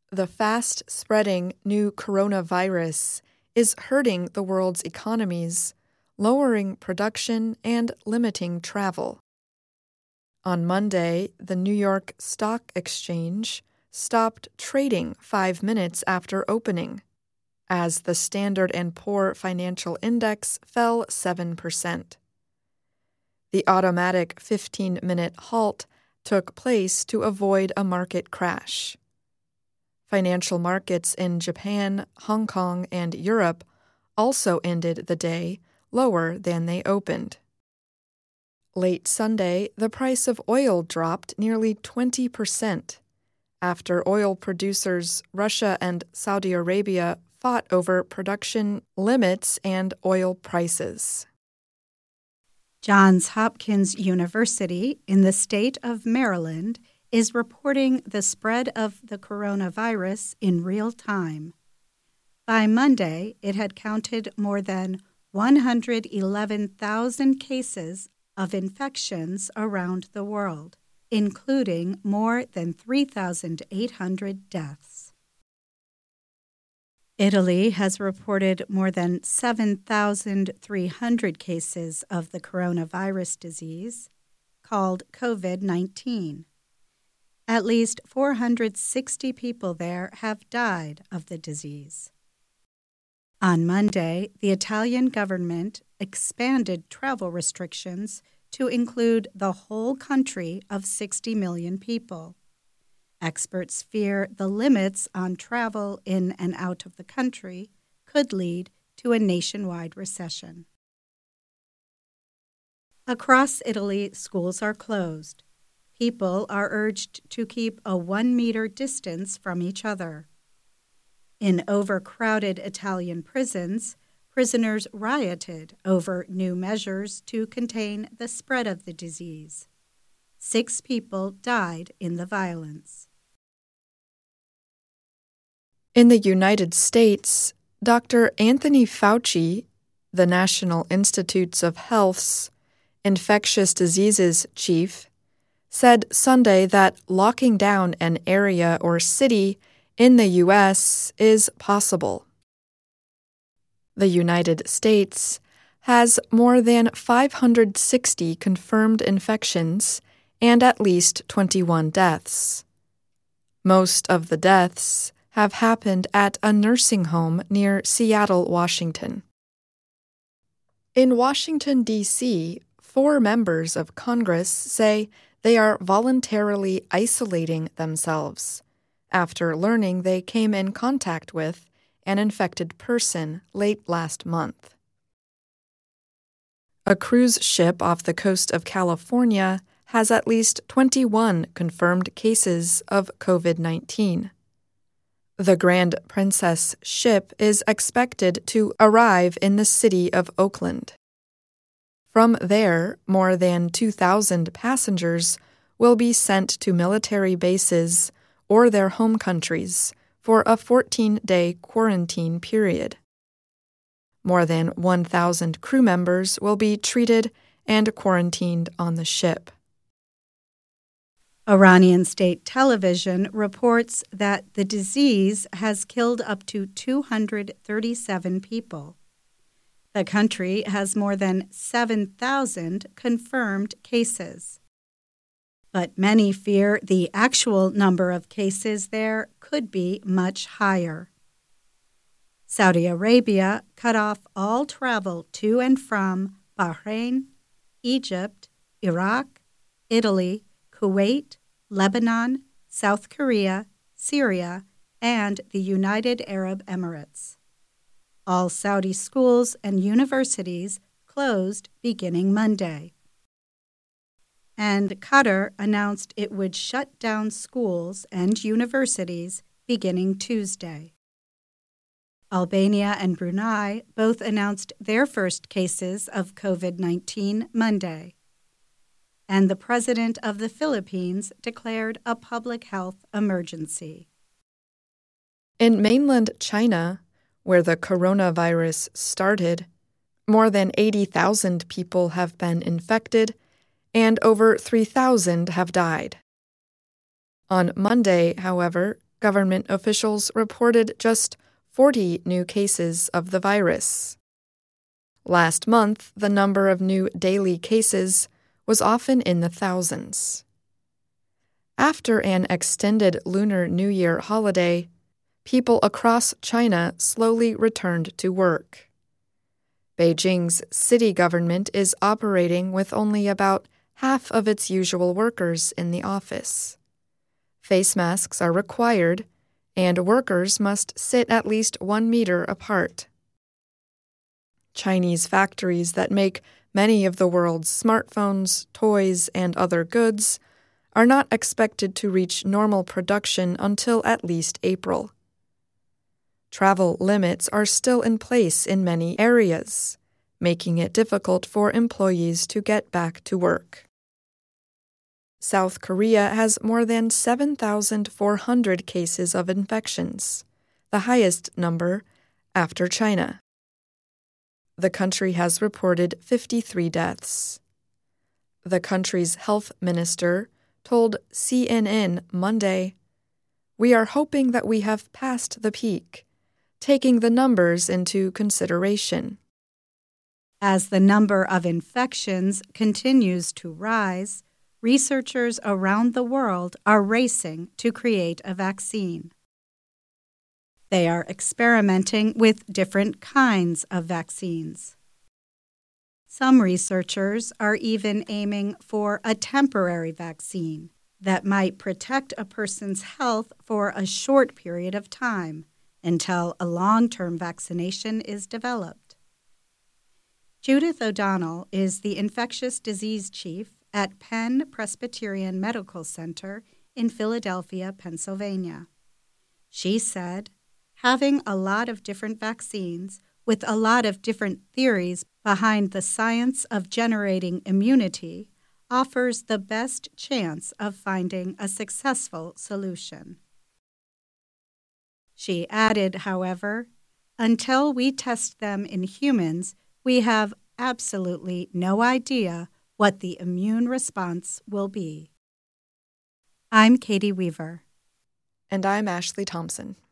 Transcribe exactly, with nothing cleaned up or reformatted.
The fast-spreading new coronavirus is hurting the world's economies, lowering production and limiting travel. On Monday, the New York Stock Exchange stopped trading five minutes after opening, as the Standard and Poor Financial Index fell seven percent. The automatic fifteen-minute halt took place to avoid a market crash. Financial markets in Japan, Hong Kong, and Europe also ended the day lower than they opened. Late Sunday, the price of oil dropped nearly twenty percent after oil producers Russia and Saudi Arabia fought over production limits and oil prices. Johns Hopkins University in the state of Maryland is reporting the spread of the coronavirus in real time. By Monday, it had counted more than one hundred eleven thousand cases of infections around the world, including more than three thousand eight hundred deaths. Italy has reported more than seven thousand three hundred cases of the coronavirus disease, called COVID nineteen. At least four hundred sixty people there have died of the disease. On Monday, the Italian government expanded travel restrictions to include the whole country of sixty million people. Experts fear the limits on travel in and out of the country could lead to a nationwide recession. Across Italy, schools are closed. People are urged to keep a one-meter distance from each other. In overcrowded Italian prisons, prisoners rioted over new measures to contain the spread of the disease. Six people died in the violence. In the United States, Doctor Anthony Fauci, the National Institutes of Health's infectious diseases chief, said Sunday that locking down an area or city in the U S is possible. The United States has more than five hundred sixty confirmed infections and at least twenty-one deaths. Most of the deaths have happened at a nursing home near Seattle, Washington. In Washington, D C, four members of Congress say they are voluntarily isolating themselves after learning they came in contact with an infected person late last month. A cruise ship off the coast of California has at least twenty-one confirmed cases of COVID nineteen. The Grand Princess ship is expected to arrive in the city of Oakland. From there, more than two thousand passengers will be sent to military bases or their home countries for a fourteen-day quarantine period. More than one thousand crew members will be treated and quarantined on the ship. Iranian state television reports that the disease has killed up to two hundred thirty-seven people. The country has more than seven thousand confirmed cases. But many fear the actual number of cases there could be much higher. Saudi Arabia cut off all travel to and from Bahrain, Egypt, Iraq, Italy, Kuwait, Lebanon, South Korea, Syria, and the United Arab Emirates. All Saudi schools and universities closed beginning Monday. And Qatar announced it would shut down schools and universities beginning Tuesday. Albania and Brunei both announced their first cases of COVID nineteen Monday. And the president of the Philippines declared a public health emergency. In mainland China, where the coronavirus started, more than eighty thousand people have been infected and over three thousand have died. On Monday, however, Government officials reported just forty new cases of the virus. Last month, the number of new daily cases was often in the thousands. After an extended Lunar New Year holiday, people across China slowly returned to work. Beijing's city government is operating with only about half of its usual workers in the office. Face masks are required, and workers must sit at least one meter apart. Chinese factories that make many of the world's smartphones, toys, and other goods are not expected to reach normal production until at least April. Travel limits are still in place in many areas, making it difficult for employees to get back to work. South Korea has more than seven thousand four hundred cases of infections, the highest number after China. The country has reported fifty-three deaths. The country's health minister told C N N Monday, "We are hoping that we have passed the peak, taking the numbers into consideration." As the number of infections continues to rise, researchers around the world are racing to create a vaccine. They are experimenting with different kinds of vaccines. Some researchers are even aiming for a temporary vaccine that might protect a person's health for a short period of time until a long-term vaccination is developed. Judith O'Donnell is the infectious disease chief at Penn Presbyterian Medical Center in Philadelphia, Pennsylvania. She said, "Having a lot of different vaccines with a lot of different theories behind the science of generating immunity offers the best chance of finding a successful solution." She added, however, "Until we test them in humans, we have absolutely no idea what the immune response will be." I'm Katie Weaver. And I'm Ashley Thompson.